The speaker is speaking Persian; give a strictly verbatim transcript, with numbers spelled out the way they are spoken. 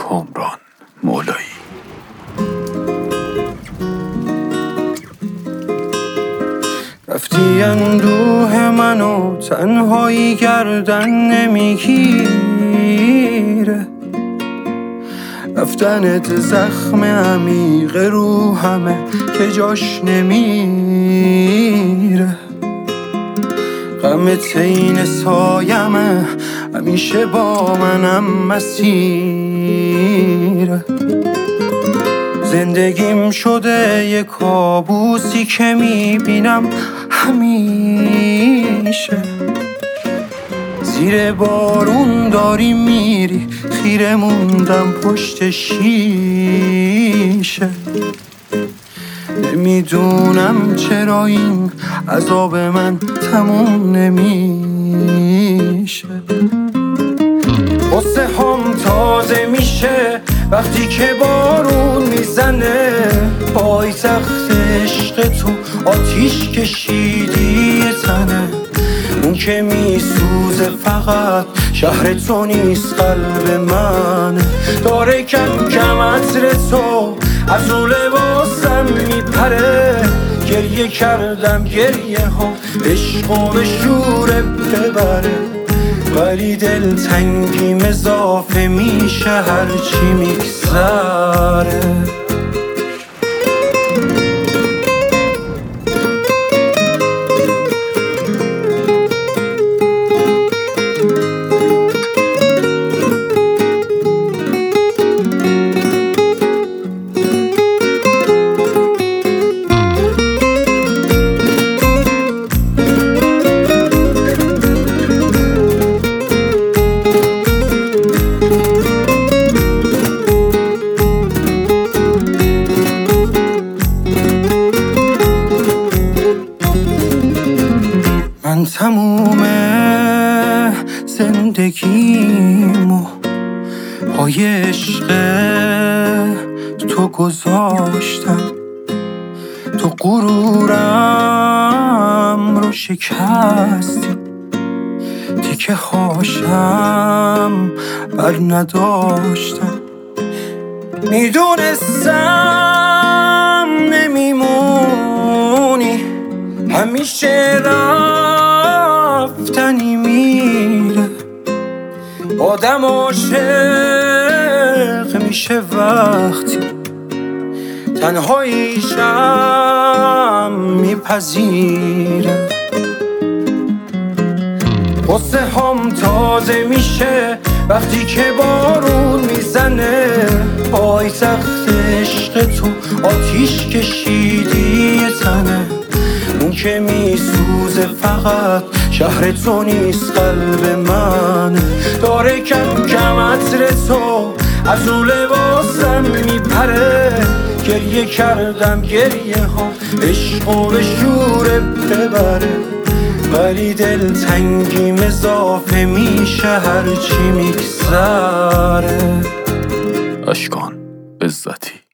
کامران مولایی. رفتی اندوه منو تنهایی گردن نمیگیره، رفتنت زخم عمیق روحمه که جاش نمیره. غمت این سایمه همیشه با منم مسیره. زندگیم شده یه کابوسی که میبینم همیشه. زیر بارون داری میری خیره موندم پشت شیشه. نمیدونم چرا این عذاب من تموم نمیشه. قصه هم تازه میشه وقتی که بارون میزنه. پایتخت عشق تو آتیش کشیدی تنه. اون که میسوزه فقط شهر تو نیست قلب من. داره کم کم عطر تو از اون لباسم میپره. گریه کردم گریه ها عشق و به شوره ببره. ولی دل تنگیم اضافه میشه هرچی میگذره. من تموم زندگیمو پای عشق تو گذاشتم. تو غرورم رو شکستی، تیکه هاشم بر نداشتم. میدونستم نمیمونی، همیشه رفتنی میره. آدم عاشق میشه وقتی تنهاییشم میپذیره. قصه هم تازه میشه وقتی که بارون میزنه. پایتخت عشق تو آتیش کشیدی تنه. اون که میسوزه فقط شهر تو نیست قلب من. داره کم کم عطر تو از اون لباسم میپره. گریه کردم گریه ها عشق و به شوره ببره. ولی دل تنگیم اضافه میشه هرچی میگذره. اشکان عزتی.